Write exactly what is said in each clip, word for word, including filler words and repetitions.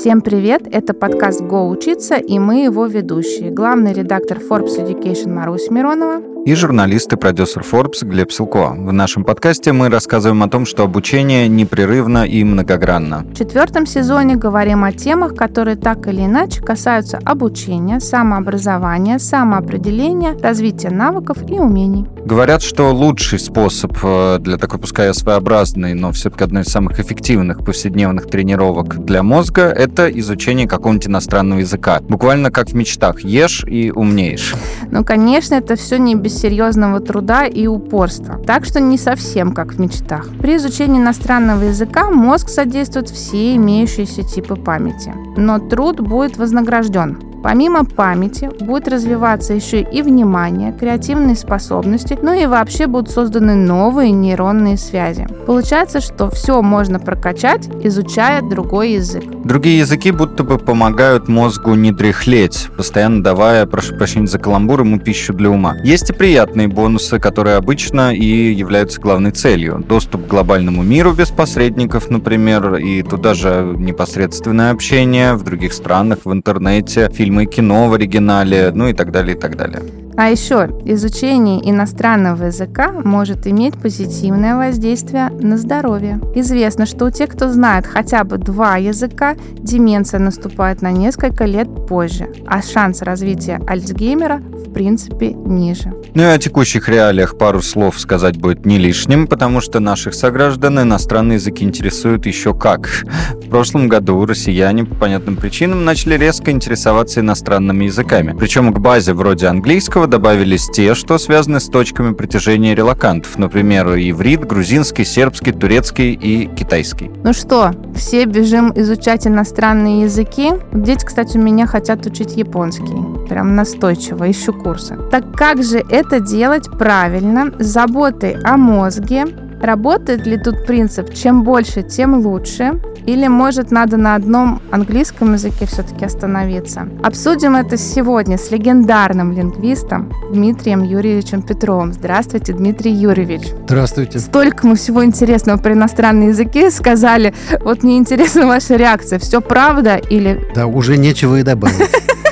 Всем привет! Это подкаст «Го учиться» и мы его ведущие. Главный редактор Forbes Education Маруся Миронова и журналист и продюсер Forbes Глеб Силко. В нашем подкасте мы рассказываем о том, что обучение непрерывно и многогранно. В четвертом сезоне говорим о темах, которые так или иначе касаются обучения, самообразования, самоопределения, развития навыков и умений. Говорят, что лучший способ для такой, пускай своеобразной, но все-таки одной из самых эффективных повседневных тренировок для мозга — это изучение какого-нибудь иностранного языка. Буквально как в мечтах: ешь и умнеешь. Ну, конечно, это все не без серьезного труда и упорства. Так что не совсем как в мечтах. При изучении иностранного языка мозг задействует все имеющиеся типы памяти. Но труд будет вознагражден. Помимо памяти будет развиваться еще и внимание, креативные способности, ну и вообще будут созданы новые нейронные связи. Получается, что все можно прокачать, изучая другой язык. Другие языки будто бы помогают мозгу не дряхлеть, постоянно давая, прошу прощения за каламбур, ему пищу для ума. Есть и приятные бонусы, которые обычно и являются главной целью. Доступ к глобальному миру без посредников, например, и туда же непосредственное общение в других странах, в интернете, фильмы и кино в оригинале, ну и так далее, и так далее. А еще изучение иностранного языка может иметь позитивное воздействие на здоровье. Известно, что у тех, кто знает хотя бы два языка, деменция наступает на несколько лет позже, а шанс развития Альцгеймера в принципе ниже. Ну и о текущих реалиях пару слов сказать будет не лишним, потому что наших сограждан иностранные языки интересуют еще как. В прошлом году россияне по понятным причинам начали резко интересоваться иностранными языками. Причем к базе вроде английского добавились те, что связаны с точками притяжения релокантов. Например, иврит, грузинский, сербский, турецкий и китайский. Ну что, все бежим изучать иностранные языки? Дети, кстати, у меня хотят учить японский. Прям настойчиво, ищу курсы. Так как же это делать правильно, с заботой о мозге? Работает ли тут принцип «чем больше, тем лучше»? Или, может, надо на одном английском языке все-таки остановиться? Обсудим это сегодня с легендарным лингвистом Дмитрием Юрьевичем Петровым. Здравствуйте, Дмитрий Юрьевич. Здравствуйте. Столько мы всего интересного про иностранные языки сказали. Вот мне интересна ваша реакция. Все правда или... Да, уже нечего и добавить.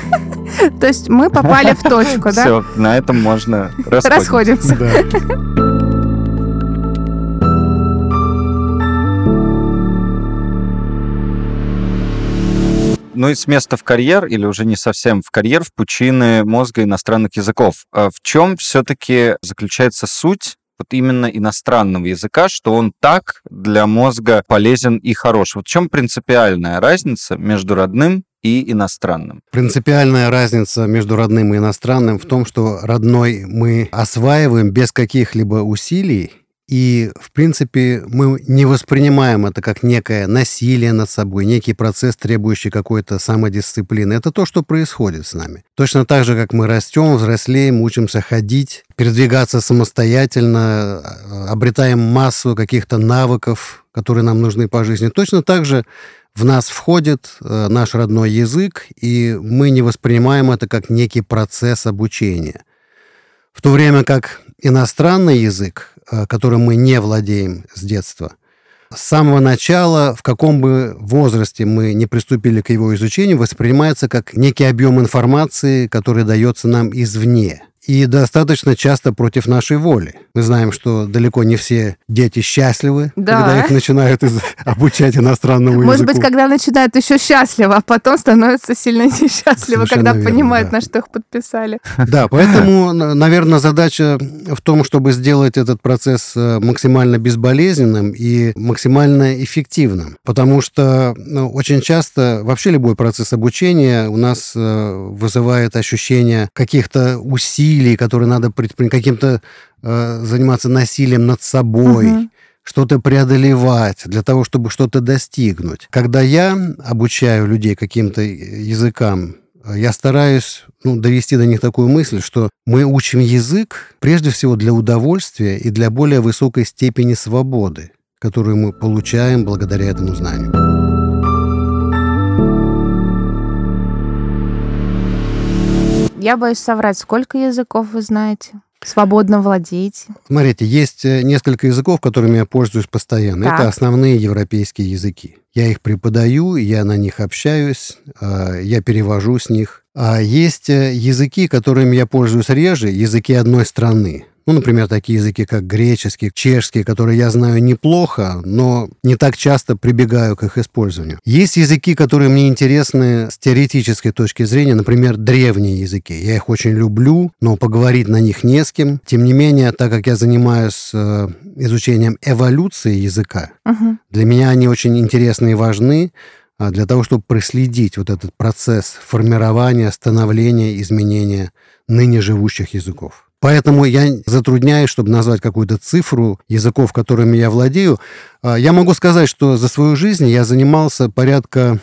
То есть мы попали в точку, да? Все, на этом можно расходимся. Ну и с места в карьер, или уже не совсем в карьер, в пучины мозга иностранных языков. А в чем все-таки заключается суть вот именно иностранного языка, что он так для мозга полезен и хорош? Вот в чем принципиальная разница между родным и иностранным? Принципиальная разница между родным и иностранным в том, что родной мы осваиваем без каких-либо усилий, и, в принципе, мы не воспринимаем это как некое насилие над собой, некий процесс, требующий какой-то самодисциплины. Это то, что происходит с нами. Точно так же, как мы растем, взрослеем, учимся ходить, передвигаться самостоятельно, обретаем массу каких-то навыков, которые нам нужны по жизни. Точно так же в нас входит наш родной язык, и мы не воспринимаем это как некий процесс обучения. В то время как иностранный язык, которым мы не владеем с детства, с самого начала, в каком бы возрасте мы не приступили к его изучению, воспринимается как некий объем информации, который дается нам извне. И достаточно часто против нашей воли. Мы знаем, что далеко не все дети счастливы, да, когда их начинают из... обучать иностранному языку. Может быть, когда начинают еще счастливо, а потом становятся сильно несчастливы, когда верно, понимают, да, на что их подписали. Да, поэтому, наверное, задача в том, чтобы сделать этот процесс максимально безболезненным и максимально эффективным. Потому что ну, очень часто вообще любой процесс обучения у нас вызывает ощущение каких-то усилий, которые надо предпринять, каким-то э, заниматься насилием над собой, uh-huh. что-то преодолевать для того, чтобы что-то достигнуть. Когда я обучаю людей каким-то языкам, я стараюсь ну, довести до них такую мысль, что мы учим язык прежде всего для удовольствия и для более высокой степени свободы, которую мы получаем благодаря этому знанию. Я боюсь соврать. Сколько языков вы знаете? Свободно владеть. Смотрите, есть несколько языков, которыми я пользуюсь постоянно. Так. Это основные европейские языки. Я их преподаю, я на них общаюсь, я перевожу с них. А есть языки, которыми я пользуюсь реже, языки одной страны. Ну, например, такие языки, как греческий, чешский, которые я знаю неплохо, но не так часто прибегаю к их использованию. Есть языки, которые мне интересны с теоретической точки зрения, например, древние языки. Я их очень люблю, но поговорить на них не с кем. Тем не менее, так как я занимаюсь э, изучением эволюции языка, Угу. для меня они очень интересны и важны а, для того, чтобы проследить вот этот процесс формирования, становления, изменения ныне живущих языков. Поэтому я затрудняюсь, чтобы назвать какую-то цифру языков, которыми я владею. Я могу сказать, что за свою жизнь я занимался порядка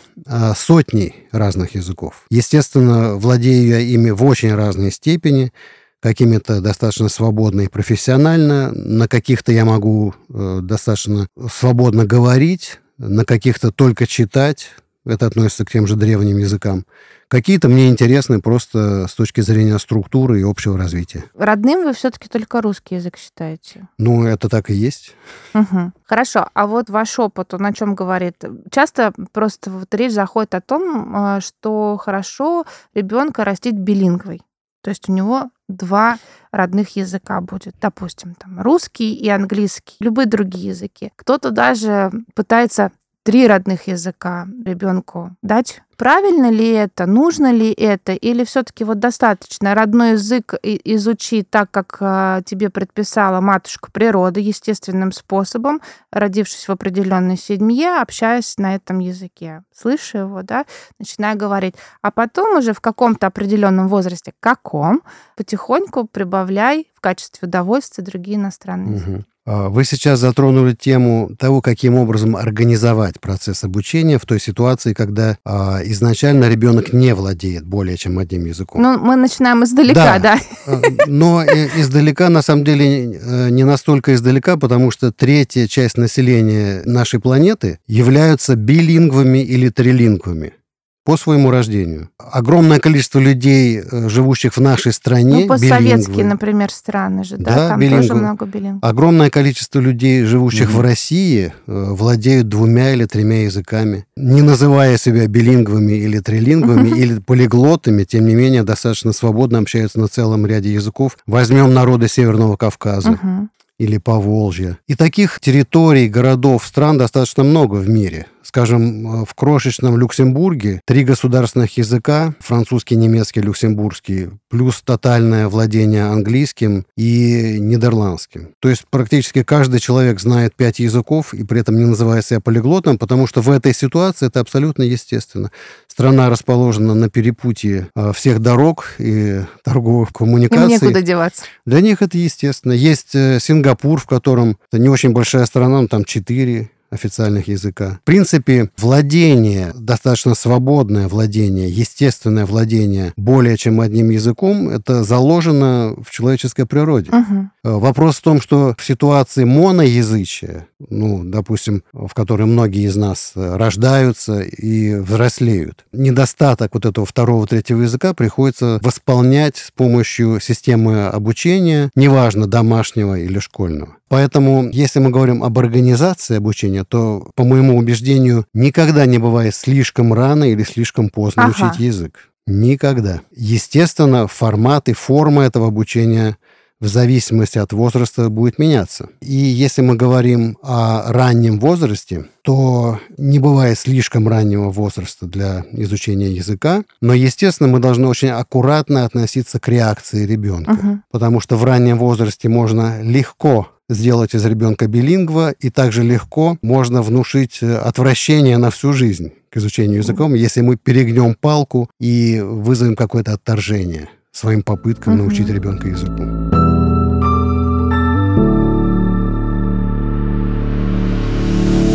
сотней разных языков. Естественно, владею я ими в очень разной степени, какими-то достаточно свободно и профессионально, на каких-то я могу достаточно свободно говорить, на каких-то только читать. Это относится к тем же древним языкам. Какие-то мне интересны просто с точки зрения структуры и общего развития. Родным вы все-таки только русский язык считаете? Ну, это так и есть. Угу. Хорошо. А вот ваш опыт, он о чем говорит? Часто просто вот речь заходит о том, что хорошо ребенка растить билингвой. То есть у него два родных языка будет. Допустим, там русский и английский, любые другие языки. Кто-то даже пытается три родных языка ребенку дать. Правильно ли это? Нужно ли это? Или все-таки вот достаточно родной язык изучить так, как тебе предписала матушка природа, естественным способом, родившись в определенной семье, общаясь на этом языке, слыша его, да, начиная говорить. А потом уже в каком-то определенном возрасте, каком, потихоньку прибавляй в качестве удовольствия другие иностранные языки. Угу. Вы сейчас затронули тему того, каким образом организовать процесс обучения в той ситуации, когда а, изначально ребенок не владеет более чем одним языком. Ну, мы начинаем издалека, да. да. Но издалека, на самом деле, не настолько издалека, потому что третья часть населения нашей планеты являются билингвами или трилингвами. По своему рождению. Огромное количество людей, живущих в нашей стране, ну, постсоветские, например, страны же, да, да там билингвы. Тоже много билингвов. Огромное количество людей, живущих mm-hmm. в России, владеют двумя или тремя языками. Не называя себя билингвами или трилингвами, mm-hmm. или полиглотами, тем не менее, достаточно свободно общаются на целом ряде языков. Возьмем народы Северного Кавказа. Mm-hmm. Или Поволжья. И таких территорий, городов, стран достаточно много в мире. Скажем, в крошечном Люксембурге три государственных языка, французский, немецкий, люксембургский, плюс тотальное владение английским и нидерландским. То есть практически каждый человек знает пять языков и при этом не называя себя полиглотом, потому что в этой ситуации это абсолютно естественно. Страна расположена на перепутье всех дорог и торговых коммуникаций. Им некуда деваться. Для них это естественно. Есть Сингапур, в котором это не очень большая страна, но там четыре официальных языка. В принципе, владение, достаточно свободное владение, естественное владение более чем одним языком, это заложено в человеческой природе. Угу. Вопрос в том, что в ситуации моноязычия, ну, допустим, в которой многие из нас рождаются и взрослеют, недостаток вот этого второго, третьего языка приходится восполнять с помощью системы обучения, неважно, домашнего или школьного. Поэтому, если мы говорим об организации обучения, то, по моему убеждению, никогда не бывает слишком рано или слишком поздно ага. учить язык. Никогда. Естественно, формат и форма этого обучения в зависимости от возраста будет меняться. И если мы говорим о раннем возрасте, то не бывает слишком раннего возраста для изучения языка, но, естественно, мы должны очень аккуратно относиться к реакции ребенка, угу. потому что в раннем возрасте можно легко сделать из ребенка билингва, и также легко можно внушить отвращение на всю жизнь к изучению языком, если мы перегнем палку и вызовем какое-то отторжение своим попыткам угу. научить ребенка языку. У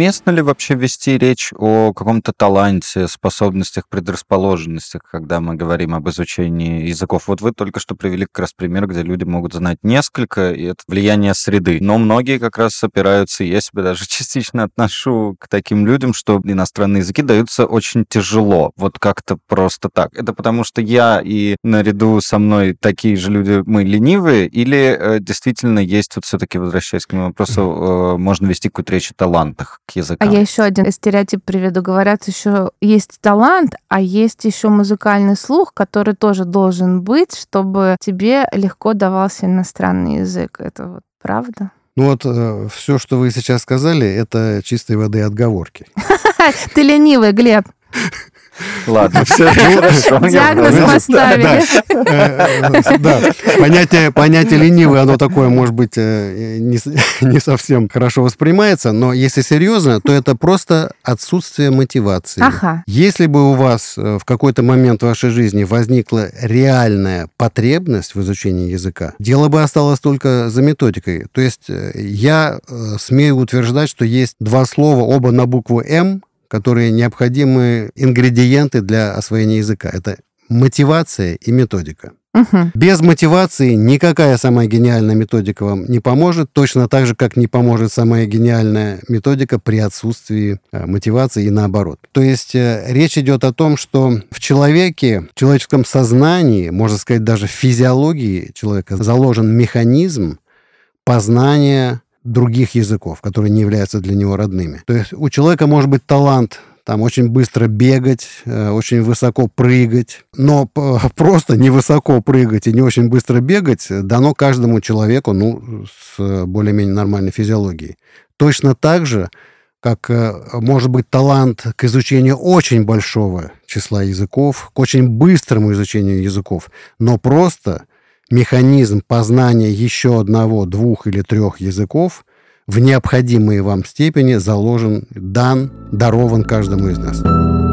уместно ли вообще вести речь о каком-то таланте, способностях, предрасположенностях, когда мы говорим об изучении языков? Вот вы только что привели как раз пример, где люди могут знать несколько, и это влияние среды. Но многие как раз опираются, и я себя даже частично отношу к таким людям, что иностранные языки даются очень тяжело, вот как-то просто так. Это потому что я и наряду со мной такие же люди, мы ленивые, или э, действительно есть, вот все-таки возвращаясь к моему вопросу, э, можно вести какую-то речь о талантах к языкам? А я еще один стереотип приведу. Говорят, еще есть талант, а есть еще музыкальный слух, который тоже должен быть, чтобы тебе легко давался иностранный язык. Это вот правда? Ну вот э, все, что вы сейчас сказали, это чистой воды отговорки. Ты ленивый, Глеб. Ладно, все хорошо. Диагноз поставили. Да, понятие, понятие ленивый, оно такое, может быть, не, не совсем хорошо воспринимается, но если серьезно, то это просто отсутствие мотивации. Ага. Если бы у вас в какой-то момент в вашей жизни возникла реальная потребность в изучении языка, дело бы осталось только за методикой. То есть я смею утверждать, что есть два слова, оба на букву «М», которые необходимы ингредиенты для освоения языка. Это мотивация и методика. Угу. Без мотивации никакая самая гениальная методика вам не поможет, точно так же, как не поможет самая гениальная методика при отсутствии мотивации и наоборот. То есть речь идет о том, что в человеке, в человеческом сознании, можно сказать, даже в физиологии человека заложен механизм познания других языков, которые не являются для него родными. То есть у человека может быть талант там очень быстро бегать, очень высоко прыгать, но просто не высоко прыгать и не очень быстро бегать дано каждому человеку, ну, с более-менее нормальной физиологией. Точно так же, как может быть талант к изучению очень большого числа языков, к очень быстрому изучению языков, но просто механизм познания еще одного, двух или трех языков в необходимой вам степени заложен, дан, дарован каждому из нас.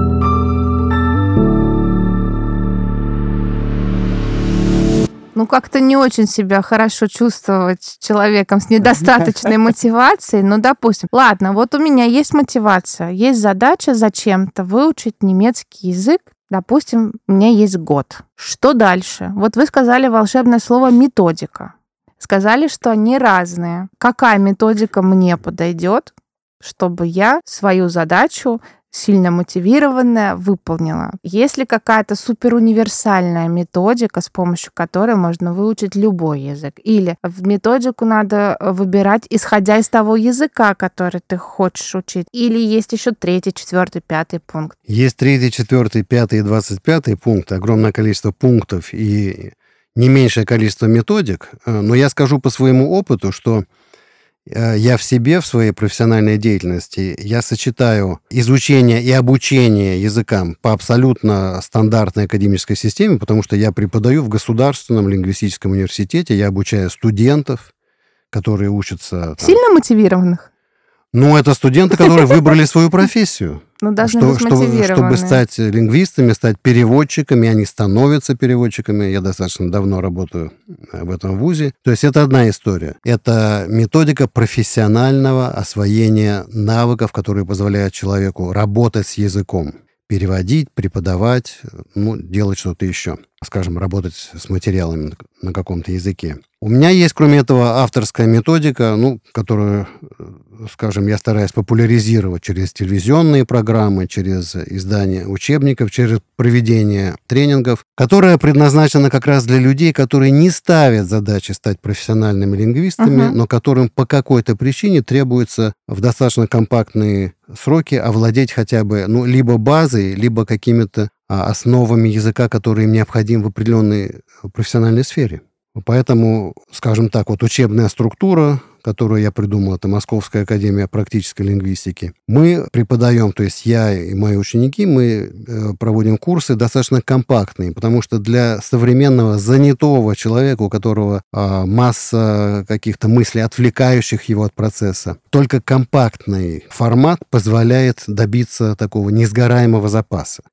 Ну, как-то не очень себя хорошо чувствовать человеком с недостаточной мотивацией. Ну, допустим. Ладно, вот у меня есть мотивация, есть задача зачем-то выучить немецкий язык. Допустим, у меня есть год. Что дальше? Вот вы сказали волшебное слово «методика». Сказали, что они разные. Какая методика мне подойдет, чтобы я свою задачу сильно мотивированная выполнила? Есть ли какая-то суперуниверсальная методика, с помощью которой можно выучить любой язык? Или в методику надо выбирать, исходя из того языка, который ты хочешь учить? Или есть еще третий, четвертый, пятый пункт? Есть третий, четвертый, пятый и двадцать пятый пункт, огромное количество пунктов и не меньшее количество методик. Но я скажу по своему опыту, что я в себе, в своей профессиональной деятельности, я сочетаю изучение и обучение языкам по абсолютно стандартной академической системе, потому что я преподаю в Государственном лингвистическом университете, я обучаю студентов, которые учатся... Там, сильно мотивированных? Ну, это студенты, которые выбрали свою профессию. Ну, должны что, быть что, мотивированные. Чтобы стать лингвистами, стать переводчиками, они становятся переводчиками. Я достаточно давно работаю в этом вузе. То есть это одна история. Это методика профессионального освоения навыков, которые позволяют человеку работать с языком. Переводить, преподавать, ну, делать что-то еще. Скажем, работать с материалами на каком-то языке. У меня есть, кроме этого, авторская методика, ну, которую, скажем, я стараюсь популяризировать через телевизионные программы, через издание учебников, через проведение тренингов, которая предназначена как раз для людей, которые не ставят задачи стать профессиональными лингвистами, uh-huh. но которым по какой-то причине требуется в достаточно компактные сроки овладеть хотя бы, ну, либо базой, либо какими-то основами языка, которые им необходимы в определенной профессиональной сфере. Поэтому, скажем так, вот учебная структура, которую я придумал, это Московская академия практической лингвистики. Мы преподаем, то есть я и мои ученики, мы проводим курсы достаточно компактные, потому что для современного занятого человека, у которого а, масса каких-то мыслей, отвлекающих его от процесса, только компактный формат позволяет добиться такого несгораемого запаса.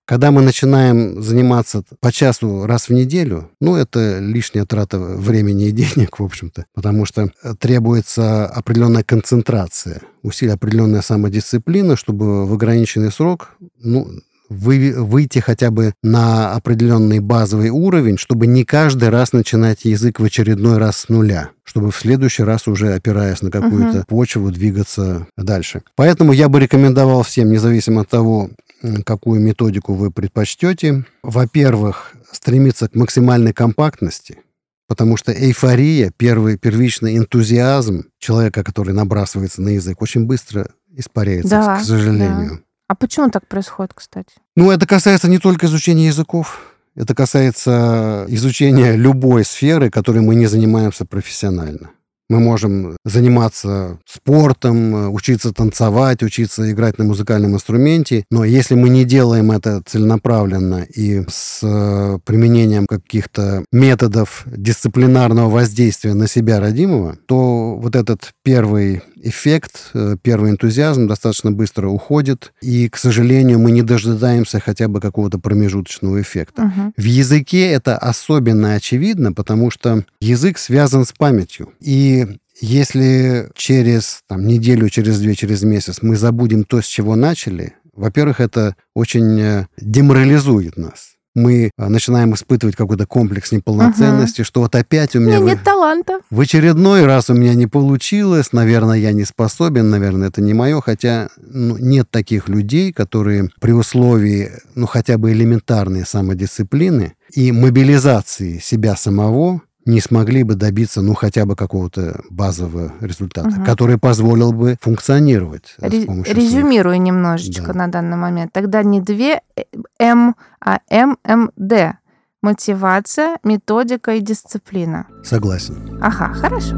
Когда мы начинаем заниматься по часу раз в неделю, ну, это лишняя трата времени и денег, в общем-то, потому что требуется определенная концентрация, усилие, определенная самодисциплина, чтобы в ограниченный срок, ну, вы, выйти хотя бы на определенный базовый уровень, чтобы не каждый раз начинать язык в очередной раз с нуля, чтобы в следующий раз уже, опираясь на какую-то uh-huh. почву, двигаться дальше. Поэтому я бы рекомендовал всем, независимо от того, какую методику вы предпочтете, во-первых, стремиться к максимальной компактности, потому что эйфория, первый первичный энтузиазм человека, который набрасывается на язык, очень быстро испаряется, да, к сожалению. Да. А почему так происходит, кстати? Ну, это касается не только изучения языков, это касается изучения любой сферы, которой мы не занимаемся профессионально. Мы можем заниматься спортом, учиться танцевать, учиться играть на музыкальном инструменте, но если мы не делаем это целенаправленно и с применением каких-то методов дисциплинарного воздействия на себя родимого, то вот этот первый эффект, первый энтузиазм достаточно быстро уходит, и, к сожалению, мы не дожидаемся хотя бы какого-то промежуточного эффекта. Угу. В языке это особенно очевидно, потому что язык связан с памятью. И если через там, неделю, через две, через месяц мы забудем то, с чего начали, во-первых, это очень деморализует нас. Мы начинаем испытывать какой-то комплекс неполноценности, uh-huh. что вот опять у меня... У меня нет таланта. В очередной раз у меня не получилось, наверное, я не способен, наверное, это не мое, хотя ну, нет таких людей, которые при условии, ну, хотя бы элементарной самодисциплины и мобилизации себя самого не смогли бы добиться, ну, хотя бы какого-то базового результата, угу. который позволил бы функционировать. Ре- резюмирую своих... немножечко да. на данный момент. Тогда не две М, а эм эм дэ. Мотивация, методика и дисциплина. Согласен. Ага, хорошо.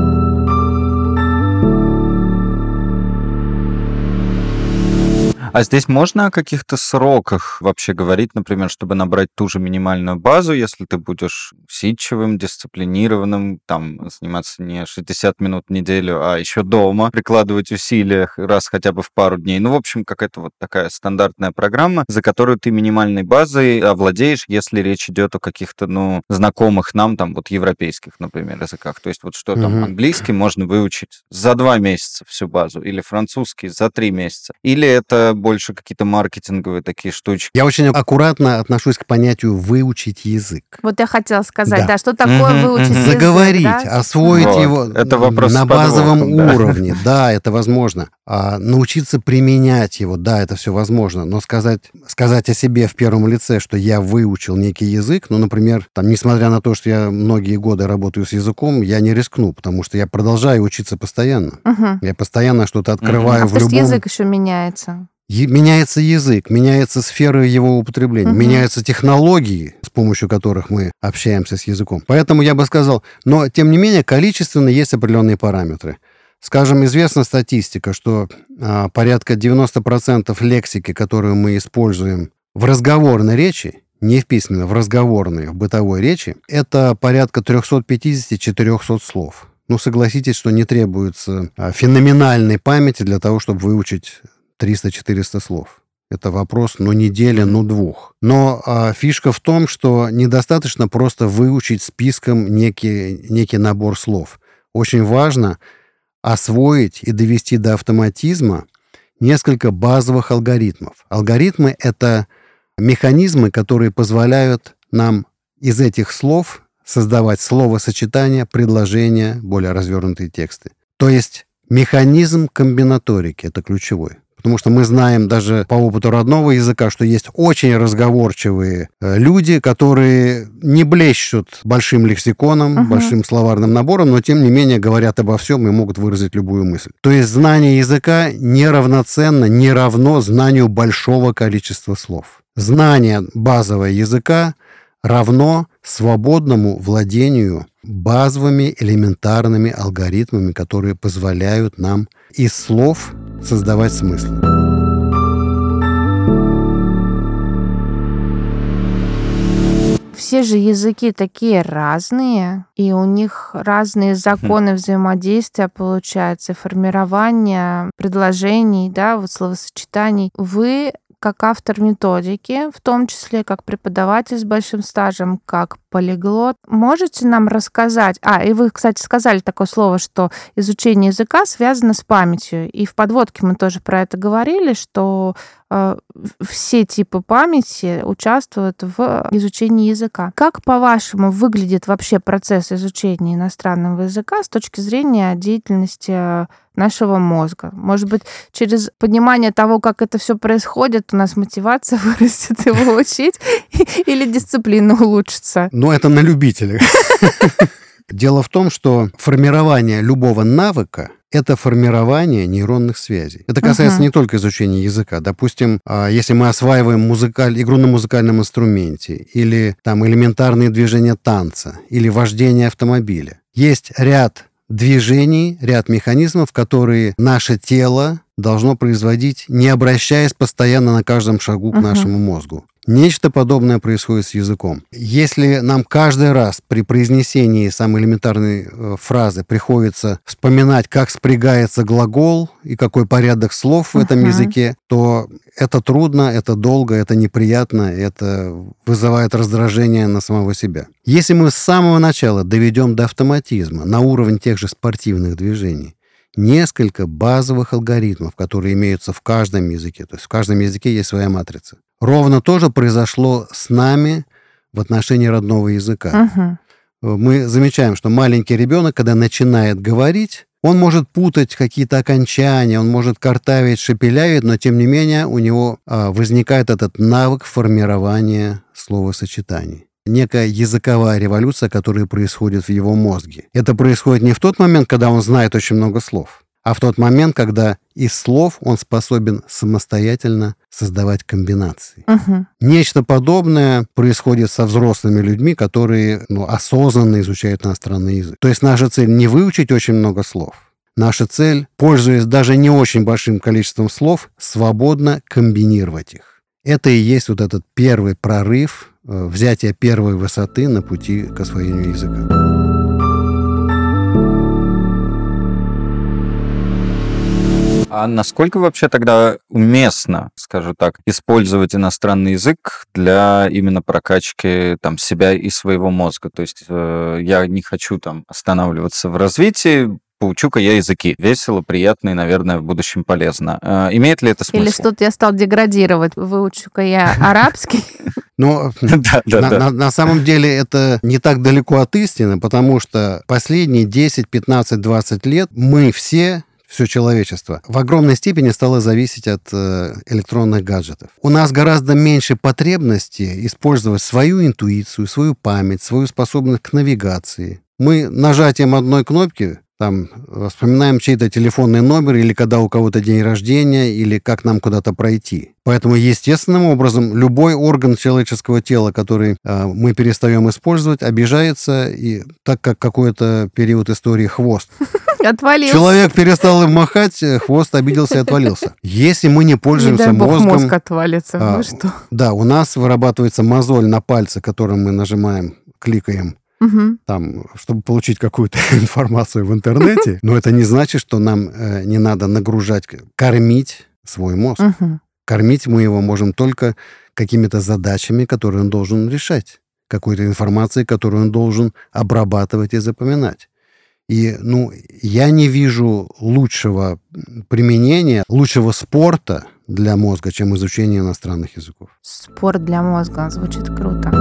А здесь можно о каких-то сроках вообще говорить, например, чтобы набрать ту же минимальную базу, если ты будешь усидчивым, дисциплинированным, там, заниматься не шестьдесят минут в неделю, а еще дома, прикладывать усилия раз хотя бы в пару дней. Ну, в общем, какая-то вот такая стандартная программа, за которую ты минимальной базой овладеешь, если речь идет о каких-то, ну, знакомых нам, там, вот европейских, например, языках. То есть вот что там, mm-hmm. английский можно выучить за два месяца всю базу, или французский за три месяца. Или это больше какие-то маркетинговые такие штучки. Я очень аккуратно отношусь к понятию «выучить язык». Вот я хотела сказать, да, да что такое mm-hmm, выучить mm-hmm. язык, заговорить, да? освоить вот. его это вопрос на базовом подвохом, уровне. Да. да, это возможно. А научиться применять его, да, это все возможно. Но сказать, сказать о себе в первом лице, что я выучил некий язык, ну, например, там, несмотря на то, что я многие годы работаю с языком, я не рискну, потому что я продолжаю учиться постоянно. Uh-huh. Я постоянно что-то открываю uh-huh. в а любом... А язык еще меняется. Меняется язык, меняется сфера его употребления, uh-huh. меняются технологии, с помощью которых мы общаемся с языком. Поэтому я бы сказал, но, тем не менее, количественно есть определенные параметры. Скажем, известна статистика, что а, порядка девяносто процентов лексики, которую мы используем в разговорной речи, не в письменной, в разговорной, в бытовой речи, это порядка триста пятьдесят - четыреста слов. Ну, согласитесь, что не требуется а, феноменальной памяти для того, чтобы выучить триста-четыреста слов. Это вопрос, ну, недели, ну, двух. Но а, фишка в том, что недостаточно просто выучить списком некий, некий набор слов. Очень важно освоить и довести до автоматизма несколько базовых алгоритмов. Алгоритмы — это механизмы, которые позволяют нам из этих слов создавать словосочетания, предложения, более развернутые тексты. То есть механизм комбинаторики — это ключевой. Потому что мы знаем даже по опыту родного языка, что есть очень разговорчивые люди, которые не блещут большим лексиконом, uh-huh. большим словарным набором, но тем не менее говорят обо всем и могут выразить любую мысль. То есть знание языка не равноценно, не равно знанию большого количества слов. Знание базового языка равно свободному владению базовыми элементарными алгоритмами, которые позволяют нам из слов создавать смыслы. Все же языки такие разные, и у них разные законы взаимодействия, получается, формирования предложений, да, вот словосочетаний. Вы как автор методики, в том числе как преподаватель с большим стажем, как полиглот, можете нам рассказать... А, и вы, кстати, сказали такое слово, что изучение языка связано с памятью. И в подводке мы тоже про это говорили, что э, все типы памяти участвуют в изучении языка. Как, по-вашему, выглядит вообще процесс изучения иностранного языка с точки зрения деятельности нашего мозга? Может быть, через понимание того, как это все происходит, у нас мотивация вырастет его учить или дисциплина улучшится? Ну, это на любителя. Дело в том, что формирование любого навыка — это формирование нейронных связей. Это касается uh-huh. не только изучения языка. Допустим, если мы осваиваем музыкаль... игру на музыкальном инструменте, или там элементарные движения танца, или вождение автомобиля. Есть ряд движений, ряд механизмов, которые наше тело должно производить, не обращаясь постоянно на каждом шагу к uh-huh. нашему мозгу. Нечто подобное происходит с языком. Если нам каждый раз при произнесении самой элементарной э, фразы приходится вспоминать, как спрягается глагол и какой порядок слов в этом uh-huh. языке, то это трудно, это долго, это неприятно, это вызывает раздражение на самого себя. Если мы с самого начала доведем до автоматизма на уровень тех же спортивных движений, несколько базовых алгоритмов, которые имеются в каждом языке, то есть в каждом языке есть своя матрица. Ровно то же произошло с нами в отношении родного языка. Uh-huh. Мы замечаем, что маленький ребенок, когда начинает говорить, он может путать какие-то окончания, он может картавить, шепелявить, но тем не менее у него а, возникает этот навык формирования словосочетаний. Некая языковая революция, которая происходит в его мозге. Это происходит не в тот момент, когда он знает очень много слов, а в тот момент, когда из слов он способен самостоятельно создавать комбинации. Uh-huh. Нечто подобное происходит со взрослыми людьми, которые ну, осознанно изучают иностранный язык. То есть наша цель не выучить очень много слов. Наша цель, пользуясь даже не очень большим количеством слов, свободно комбинировать их. Это и есть вот этот первый прорыв, взятие первой высоты на пути к освоению языка. А насколько вообще тогда уместно, скажу так, использовать иностранный язык для именно прокачки там, себя и своего мозга? То есть э, я не хочу там останавливаться в развитии, поучу-ка я языки. Весело, приятно и, наверное, в будущем полезно. Э, имеет ли это смысл? Или что-то я стал деградировать, выучу-ка я арабский. Но на самом деле это не так далеко от истины, потому что последние десять, пятнадцать, двадцать лет мы все... все человечество в огромной степени стало зависеть от э, электронных гаджетов. У нас гораздо меньше потребности использовать свою интуицию, свою память, свою способность к навигации. Мы нажатием одной кнопки там, вспоминаем чей-то телефонный номер, или когда у кого-то день рождения, или как нам куда-то пройти. Поэтому естественным образом любой орган человеческого тела, который э, мы перестаем использовать, обижается, и так как какой-то период истории хвост. Отвалился. Человек перестал им махать, хвост обиделся и отвалился. Если мы не пользуемся не дай бог, мозгом... мозг отвалится. А, вы что? Да, у нас вырабатывается мозоль на пальце, которым мы нажимаем, кликаем, угу. там, чтобы получить какую-то информацию в интернете. Но это не значит, что нам э, не надо нагружать, кормить свой мозг. Угу. Кормить мы его можем только какими-то задачами, которые он должен решать, какой-то информацией, которую он должен обрабатывать и запоминать. И, ну, я не вижу лучшего применения, лучшего спорта для мозга, чем изучение иностранных языков. Спорт для мозга звучит круто.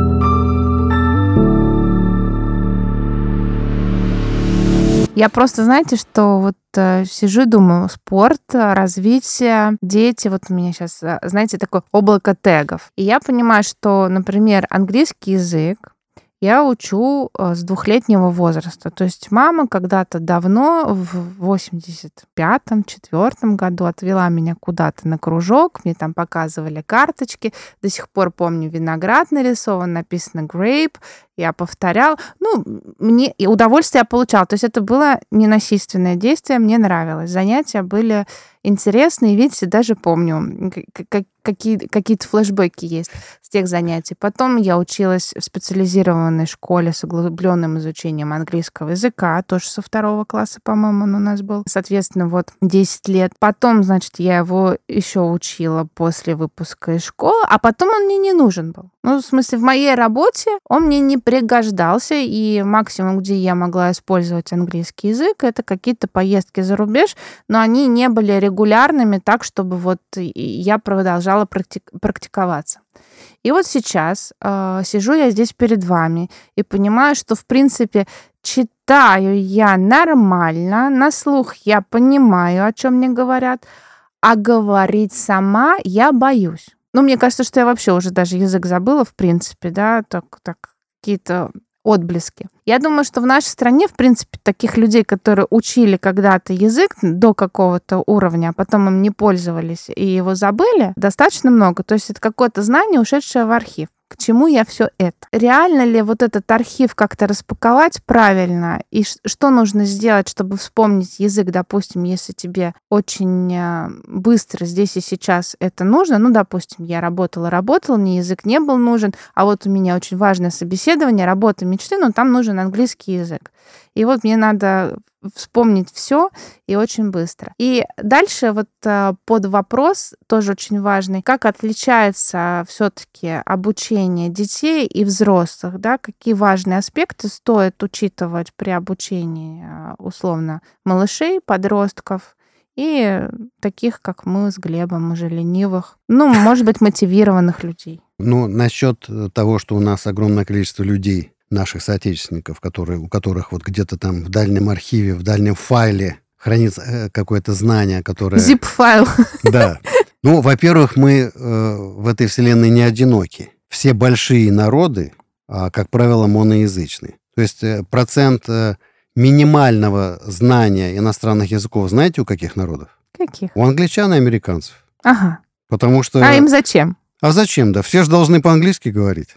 Я просто, знаете, что вот э, сижу и думаю, спорт, развитие, дети, вот у меня сейчас, знаете, такое облако тегов. И я понимаю, что, например, английский язык я учу с двухлетнего возраста. То есть мама когда-то давно, в восемьдесят пятом, четвёртом году отвела меня куда-то на кружок, мне там показывали карточки, до сих пор помню, виноград нарисован, написано grape, я повторял. Ну, мне и удовольствие я получала. То есть это было ненасильственное действие, мне нравилось. Занятия были интересные, видите, даже помню, какие, какие-то флешбеки есть с тех занятий. Потом я училась в специализированной школе с углубленным изучением английского языка, тоже со второго класса, по-моему, он у нас был. Соответственно, вот десять лет. Потом, значит, я его еще учила после выпуска из школы, а потом он мне не нужен был. Ну, в смысле, в моей работе он мне не пригождался, и максимум, где я могла использовать английский язык, это какие-то поездки за рубеж, но они не были регулярными так, чтобы вот я продолжала практик- практиковаться. И вот сейчас э, сижу я здесь перед вами и понимаю, что, в принципе, читаю я нормально, на слух я понимаю, о чем мне говорят, а говорить сама я боюсь. Ну, мне кажется, что я вообще уже даже язык забыла, в принципе, да, так, так какие-то отблески. Я думаю, что в нашей стране, в принципе, таких людей, которые учили когда-то язык до какого-то уровня, а потом им не пользовались и его забыли, достаточно много. То есть это какое-то знание, ушедшее в архив. К чему я все это? Реально ли вот этот архив как-то распаковать правильно? И что нужно сделать, чтобы вспомнить язык, допустим, если тебе очень быстро здесь и сейчас это нужно? Ну, допустим, я работала, работала, мне язык не был нужен, а вот у меня очень важное собеседование, работа мечты, но там нужен английский язык. И вот мне надо вспомнить все и очень быстро. И дальше вот под вопрос, тоже очень важный, как отличается все-таки обучение детей и взрослых, да, какие важные аспекты стоит учитывать при обучении, условно, малышей, подростков и таких, как мы с Глебом, уже ленивых, ну, может быть, мотивированных людей. Ну, насчет того, что у нас огромное количество людей, наших соотечественников, которые, у которых вот где-то там в дальнем архиве, в дальнем файле хранится какое-то знание, которое... Zip-файл. Да. Ну, во-первых, мы э, в этой вселенной не одиноки. Все большие народы, а, как правило, моноязычные. То есть э, процент э, минимального знания иностранных языков знаете у каких народов? Каких? У англичан и американцев. Ага. Потому что... А им зачем? А зачем? Да все же должны по-английски говорить.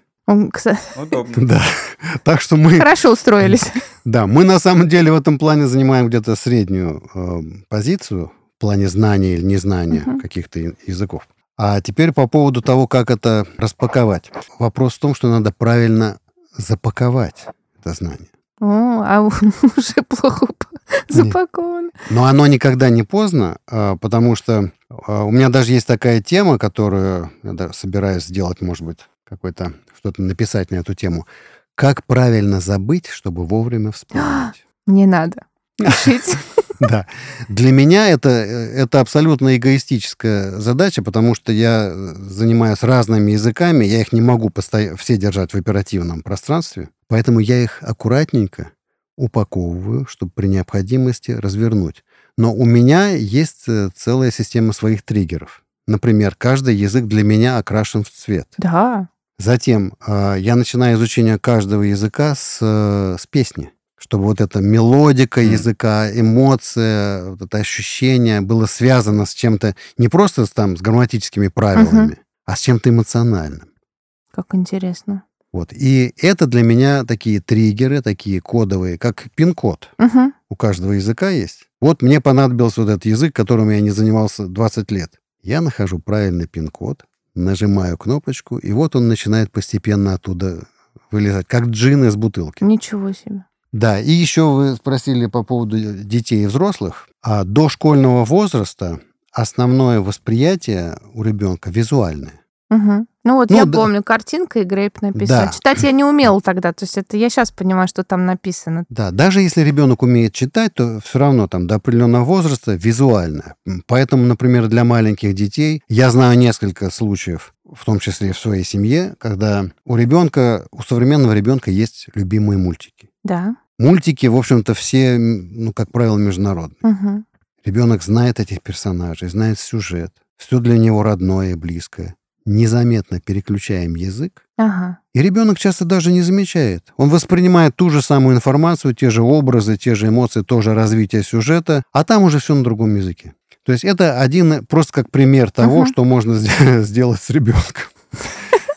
Удобно. Да. Так что мы... Хорошо устроились. Да, мы на самом деле в этом плане занимаем где-то среднюю э, позицию в плане знания или незнания uh-huh. каких-то языков. А теперь по поводу того, как это распаковать. Вопрос в том, что надо правильно запаковать это знание. О, а уже плохо запаковано. Но оно никогда не поздно, потому что у меня даже есть такая тема, которую я собираюсь сделать, может быть, какой-то что-то написать на эту тему. Как правильно забыть, чтобы вовремя вспомнить? Не надо. Пишите. Да. Для меня это, это абсолютно эгоистическая задача, потому что я занимаюсь разными языками, я их не могу постоянно все держать в оперативном пространстве, поэтому я их аккуратненько упаковываю, чтобы при необходимости развернуть. Но у меня есть целая система своих триггеров. Например, каждый язык для меня окрашен в цвет. Да. Затем э, я начинаю изучение каждого языка с, э, с песни, чтобы вот эта мелодика языка, эмоция, вот это ощущение было связано с чем-то, не просто с, там, с грамматическими правилами, uh-huh. а с чем-то эмоциональным. Как интересно. Вот. И это для меня такие триггеры, такие кодовые, как пин-код. Uh-huh. У каждого языка есть. Вот мне понадобился вот этот язык, которым я не занимался двадцать лет. Я нахожу правильный пин-код, нажимаю кнопочку, и вот он начинает постепенно оттуда вылезать, как джин из бутылки. Ничего себе. Да, и еще вы спросили по поводу детей и взрослых. А до школьного возраста основное восприятие у ребенка визуальное. Угу. Ну вот ну, я да. помню, картинка и грейп написано. Да. Читать я не умела тогда, то есть это я сейчас понимаю, что там написано. Да, даже если ребенок умеет читать, то все равно там до определенного возраста визуально. Поэтому, например, для маленьких детей я знаю несколько случаев, в том числе и в своей семье, когда у ребенка, у современного ребенка есть любимые мультики. Да. Мультики, в общем-то, все, ну, как правило, международные. Угу. Ребенок знает этих персонажей, знает сюжет, все для него родное и близкое. Незаметно переключаем язык, ага. и ребенок часто даже не замечает. Он воспринимает ту же самую информацию, те же образы, те же эмоции, тоже развитие сюжета, а там уже все на другом языке. То есть это один, просто как пример того, uh-huh. что можно сделать с ребенком.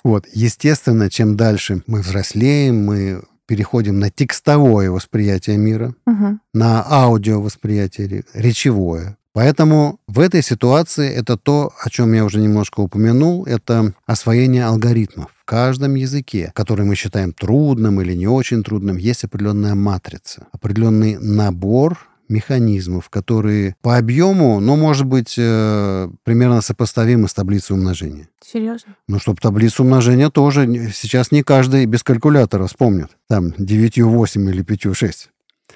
Вот, естественно, чем дальше мы взрослеем, мы переходим на текстовое восприятие мира, Мгм. на аудиовосприятие, ре- речевое. Поэтому в этой ситуации это то, о чем я уже немножко упомянул, это освоение алгоритмов. В каждом языке, который мы считаем трудным или не очень трудным, есть определенная матрица, определенный набор механизмов, которые по объему, ну, может быть, э, примерно сопоставимы с таблицей умножения. Серьезно? Ну, чтобы таблицу умножения тоже не- сейчас не каждый без калькулятора вспомнит. Там девятью восемь или пятью шесть.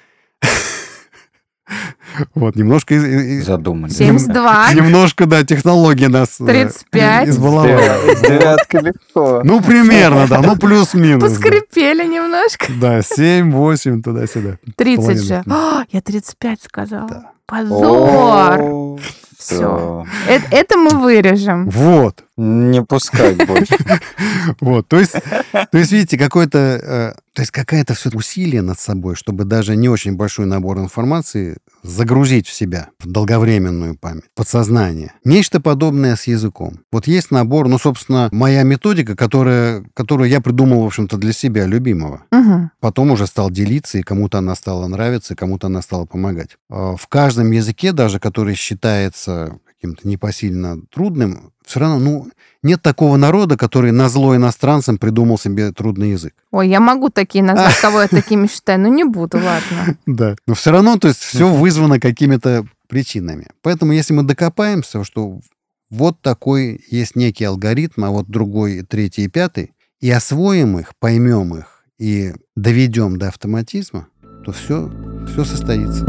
Вот, немножко... из- из- Задумались. семьдесят два. Немножко, да, технология нас э, тридцать пять. избаловала. С девяткой легко. Ну, примерно, да, ну, плюс-минус. да. Поскрипели немножко. Да, семь, восемь, туда-сюда. тридцать же. Половина. О, я тридцать пять сказала. Да. Позор. О, Все. всё. Это, это мы вырежем. Вот, Не пускать больше. вот, то есть, то есть, видите, какое-то, э, то есть какое-то все усилие над собой, чтобы даже не очень большой набор информации загрузить в себя, в долговременную память, подсознание. Нечто подобное с языком. Вот есть набор, ну, собственно, моя методика, которая, которую я придумал, в общем-то, для себя, любимого. Мгм. Потом уже стал делиться, и кому-то она стала нравиться, и кому-то она стала помогать. Э, В каждом языке, даже который считается каким-то непосильно трудным, все равно, ну, нет такого народа, который назло иностранцам придумал себе трудный язык. Ой, я могу такие назвать, кого я такими считаю, но не буду, ладно. Да. Но все равно, то есть, все вызвано какими-то причинами. Поэтому, если мы докопаемся, что вот такой есть некий алгоритм, а вот другой, третий и пятый, и освоим их, поймем их и доведем до автоматизма, то все, все состоится.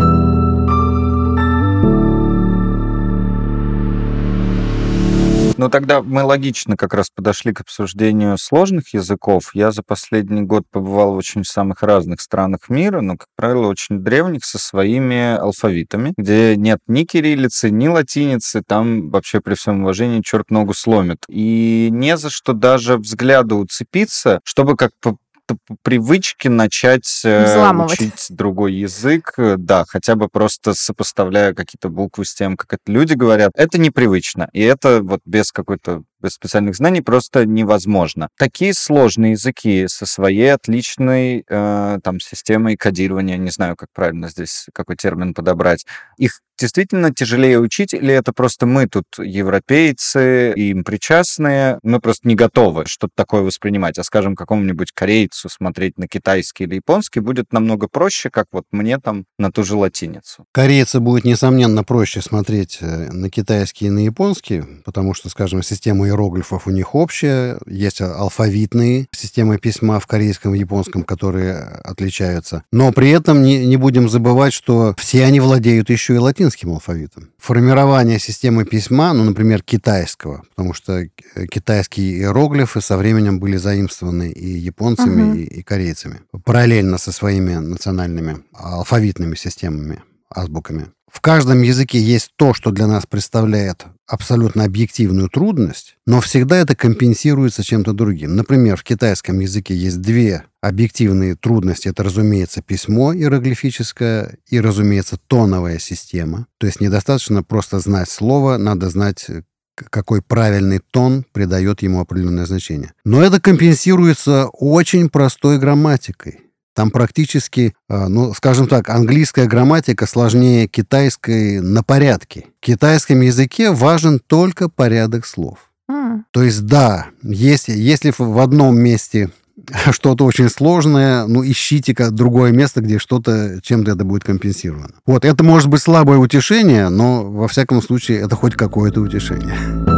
Ну, тогда мы логично как раз подошли к обсуждению сложных языков. Я за последний год побывал в очень самых разных странах мира, но, как правило, очень древних, со своими алфавитами, где нет ни кириллицы, ни латиницы, там вообще при всем уважении черт ногу сломит. И не за что даже взгляду уцепиться, чтобы как по по привычке начать э, Взламывать. учить другой язык, э, да, хотя бы просто сопоставляя какие-то буквы с тем, как это люди говорят, это непривычно, и это вот без какой-то без специальных знаний просто невозможно. Такие сложные языки со своей отличной э, там системой кодирования, не знаю, как правильно здесь какой термин подобрать, их действительно тяжелее учить, или это просто мы тут европейцы, и им причастные, мы просто не готовы что-то такое воспринимать, а, скажем, какому-нибудь корейцу смотреть на китайский или японский будет намного проще, как вот мне там на ту же латиницу. Корейцу будет, несомненно, проще смотреть э, на китайский и на японский, потому что, скажем, система иероглифов у них общая, есть алфавитные системы письма в корейском и японском, которые отличаются. Но при этом не, не будем забывать, что все они владеют еще и латинским алфавитом. Формирование системы письма, ну, например, китайского, потому что китайские иероглифы со временем были заимствованы и японцами, Мгм. и, и корейцами, параллельно со своими национальными алфавитными системами, азбуками. В каждом языке есть то, что для нас представляет абсолютно объективную трудность, но всегда это компенсируется чем-то другим. Например, в китайском языке есть две объективные трудности. Это, разумеется, письмо иероглифическое и, разумеется, тоновая система. То есть недостаточно просто знать слово, надо знать, к- какой правильный тон придает ему определенное значение. Но это компенсируется очень простой грамматикой. Там практически, э, ну, скажем так, английская грамматика сложнее китайской на порядке. В китайском языке важен только порядок слов. М. То есть, да, если, если в в одном месте что-то очень сложное, ну, ищите ка- другое место, где что-то, чем-то это будет компенсировано. Вот, это может быть слабое утешение, но, во всяком случае, это хоть какое-то утешение.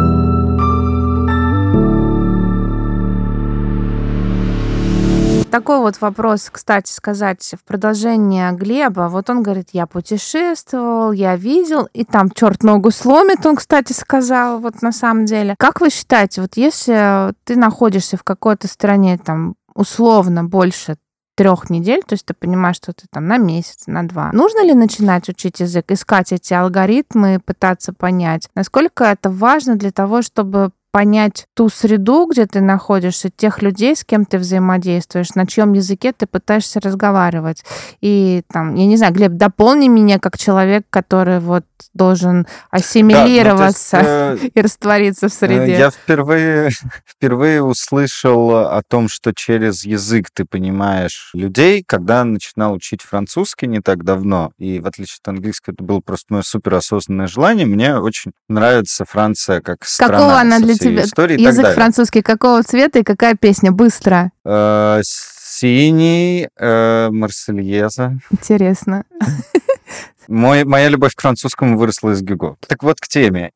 Такой вот вопрос, кстати сказать, в продолжение Глеба. Вот он говорит, я путешествовал, я видел, и там черт ногу сломит, он, кстати, сказал, вот на самом деле. Как вы считаете, вот если ты находишься в какой-то стране, там, условно, больше трех недель, то есть ты понимаешь, что ты там на месяц, на два. Нужно ли начинать учить язык, искать эти алгоритмы, пытаться понять, насколько это важно для того, чтобы понять ту среду, где ты находишься, тех людей, с кем ты взаимодействуешь, на чьем языке ты пытаешься разговаривать. И там, я не знаю, Глеб, дополни меня как человек, который вот должен ассимилироваться, да, ну, есть, и раствориться в среде. Я впервые, впервые услышал о том, что через язык ты понимаешь людей, когда начинал учить французский не так давно. И в отличие от английского, это было просто мое суперосознанное желание. Мне очень нравится Франция как страна. Какого она для тебя? Язык французский какого цвета и какая песня? Быстро. Синий, э, Марсельеза. Интересно. Мой, моя любовь к французскому выросла из Гюго. Так вот, к теме.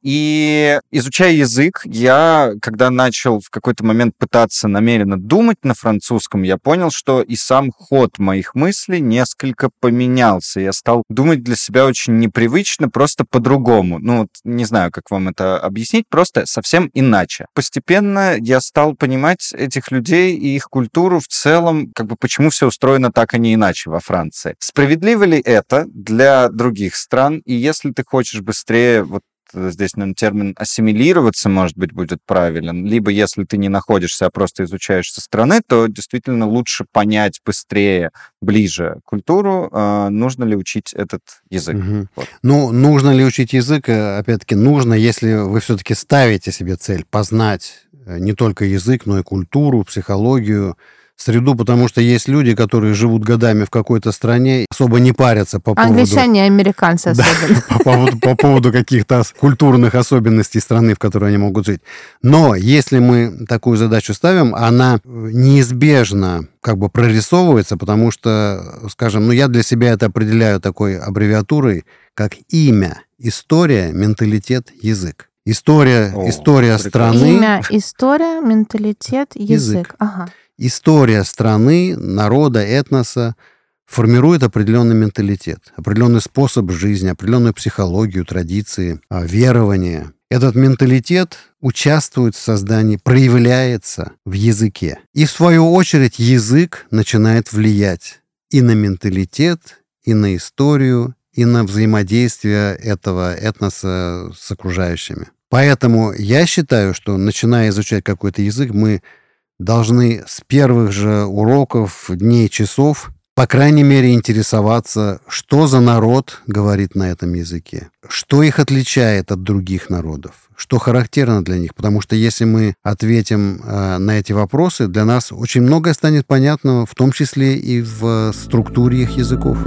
И изучая язык, я, когда начал в какой-то момент пытаться намеренно думать на французском, я понял, что и сам ход моих мыслей несколько поменялся. Я стал думать для себя очень непривычно, просто по-другому. Ну, вот, не знаю, как вам это объяснить, просто совсем иначе. Постепенно я стал понимать этих людей и их культуру в целом, как бы почему все устроено так, а не иначе во Франции. Справедливо ли это для других стран, и если ты хочешь быстрее, вот здесь, наверное, термин ассимилироваться, может быть, будет правилен, либо если ты не находишься, а просто изучаешь со стороны, то действительно лучше понять быстрее, ближе культуру, э, нужно ли учить этот язык. Угу. Вот. Ну, нужно ли учить язык, опять-таки, нужно, если вы все-таки ставите себе цель познать не только язык, но и культуру, психологию, среду, потому что есть люди, которые живут годами в какой-то стране, особо не парятся по поводу... Англичане и американцы особенно. Да, по, поводу, по поводу каких-то культурных особенностей страны, в которой они могут жить. Но если мы такую задачу ставим, она неизбежно как бы прорисовывается, потому что, скажем, ну я для себя это определяю такой аббревиатурой, как имя, история, менталитет, язык. История, О, история страны... Имя, история, менталитет, язык. язык. Ага. История страны, народа, этноса формирует определенный менталитет, определенный способ жизни, определенную психологию, традиции, верования. Этот менталитет участвует в создании, проявляется в языке. И, в свою очередь, язык начинает влиять и на менталитет, и на историю, и на взаимодействие этого этноса с окружающими. Поэтому я считаю, что, начиная изучать какой-то язык, мы должны с первых же уроков, дней, часов, по крайней мере, интересоваться, что за народ говорит на этом языке, что их отличает от других народов, что характерно для них. Потому что если мы ответим э, на эти вопросы, для нас очень многое станет понятно, в том числе и в структуре их языков.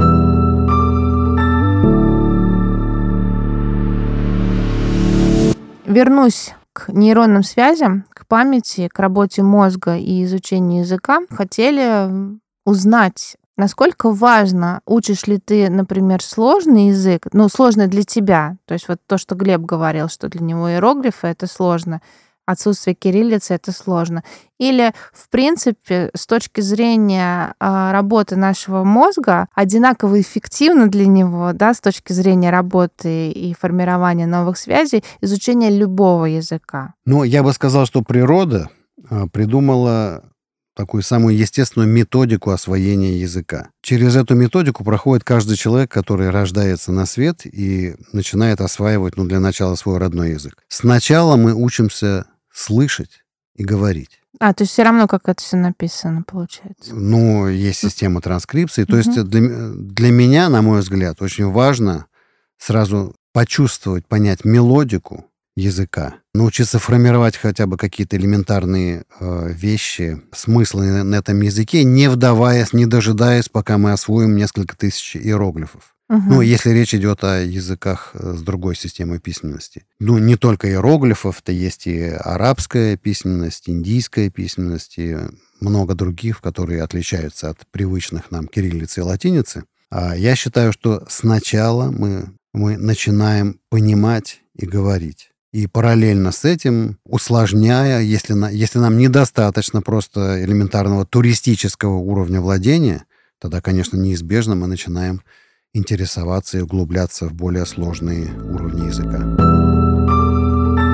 Вернусь к нейронным связям, к памяти, к работе мозга и изучению языка. Хотели узнать, насколько важно, учишь ли ты, например, сложный язык, ну, сложный для тебя, то есть вот то, что Глеб говорил, что для него иероглифы — это сложно, отсутствие кириллицы — это сложно. Или, в принципе, с точки зрения а, работы нашего мозга, одинаково эффективно для него, да, с точки зрения работы и формирования новых связей, изучение любого языка. Ну, я бы сказал, что природа а, придумала такую самую естественную методику освоения языка. Через эту методику проходит каждый человек, который рождается на свет и начинает осваивать, ну, для начала свой родной язык. Сначала мы учимся слышать и говорить. А, то есть все равно, как это все написано, получается. Ну, есть система транскрипции. То есть для, для меня, на мой взгляд, очень важно сразу почувствовать, понять мелодику языка, научиться формировать хотя бы какие-то элементарные э, вещи, смыслы на, на этом языке, не вдаваясь, не дожидаясь, пока мы освоим несколько тысяч иероглифов. Uh-huh. Ну, если речь идет о языках с другой системой письменности. Ну, не только иероглифов, это есть и арабская письменность, индийская письменность, и много других, которые отличаются от привычных нам кириллицы и латиницы. А я считаю, что сначала мы, мы начинаем понимать и говорить. И параллельно с этим, усложняя, если, на, если нам недостаточно просто элементарного туристического уровня владения, тогда, конечно, неизбежно мы начинаем интересоваться и углубляться в более сложные уровни языка.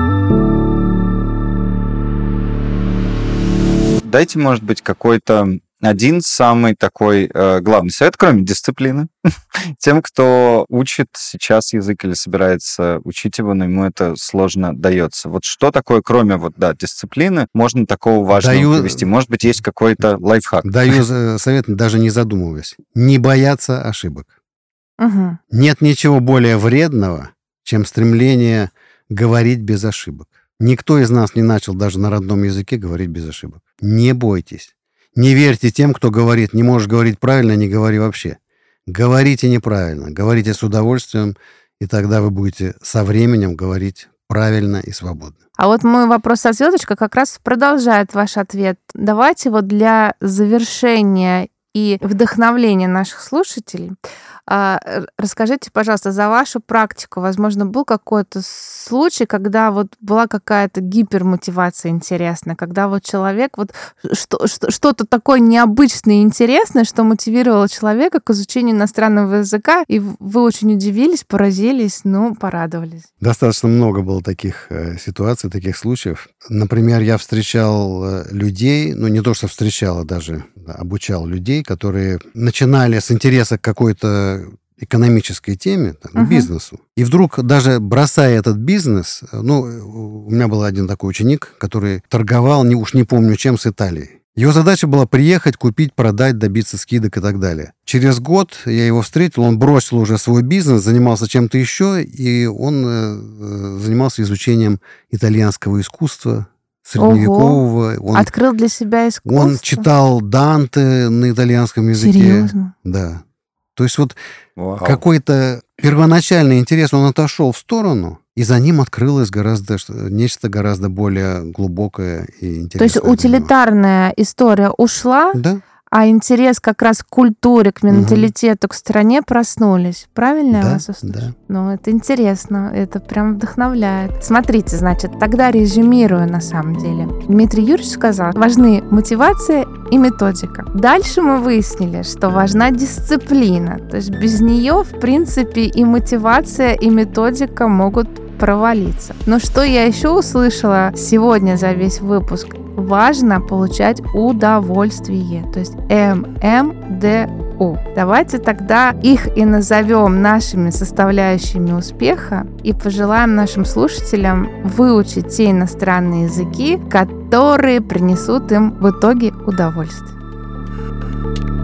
Дайте, может быть, какой-то один самый такой э, главный совет, кроме дисциплины, тем, кто учит сейчас язык или собирается учить его, но ему это сложно дается. Вот что такое, кроме вот, да, дисциплины, можно такого важного Даю- привести? Может быть, есть какой-то лайфхак? Даю за- совет, даже не задумываясь. Не бояться ошибок. Мгм. Нет ничего более вредного, чем стремление говорить без ошибок. Никто из нас не начал даже на родном языке говорить без ошибок. Не бойтесь. Не верьте тем, кто говорит, не можешь говорить правильно, не говори вообще. Говорите неправильно, говорите с удовольствием, и тогда вы будете со временем говорить правильно и свободно. А вот мой вопрос со звездочкой как раз продолжает ваш ответ. Давайте вот для завершения и вдохновления наших слушателей а, р- расскажите, пожалуйста, за вашу практику. Возможно, был какой-то случай, когда вот была какая-то гипермотивация интересная, когда вот человек, вот что, что- что-то такое необычное и интересное, что мотивировало человека к изучению иностранного языка, и в- вы очень удивились, поразились, ну, порадовались. Достаточно много было таких э, ситуаций, таких случаев. Например, я встречал э, людей, ну не то, что встречал, а даже да, обучал людей, которые начинали с интереса к какой-то экономической теме, там, Мгм. бизнесу. И вдруг, даже бросая этот бизнес, э, ну, э, у меня был один такой ученик, который торговал, не, уж не помню чем, с Италией. Его задача была приехать, купить, продать, добиться скидок и так далее. Через год я его встретил, он бросил уже свой бизнес, занимался чем-то еще, и он э, э, занимался изучением итальянского искусства, средневекового. Он, Открыл для себя искусство. он читал Данте на итальянском языке. Серьезно? Да. То есть вот Вау. какой-то первоначальный интерес, он отошел в сторону, и за ним открылось гораздо что- нечто гораздо более глубокое и интересное. То есть для него. утилитарная история ушла, Да, а интерес как раз к культуре, к Мгм. менталитету, к стране проснулись. Правильно я да, вас услышала? да. Ну, это интересно, это прям вдохновляет. Смотрите, значит, тогда резюмирую на самом деле. Дмитрий Юрьевич сказал, важны мотивация и методика. Дальше мы выяснили, что важна дисциплина. То есть без нее, в принципе, и мотивация, и методика могут провалиться. Но что я еще услышала сегодня за весь выпуск? Важно получать удовольствие, то есть эм эм дэ у. Давайте тогда их и назовем нашими составляющими успеха и пожелаем нашим слушателям выучить те иностранные языки, которые принесут им в итоге удовольствие.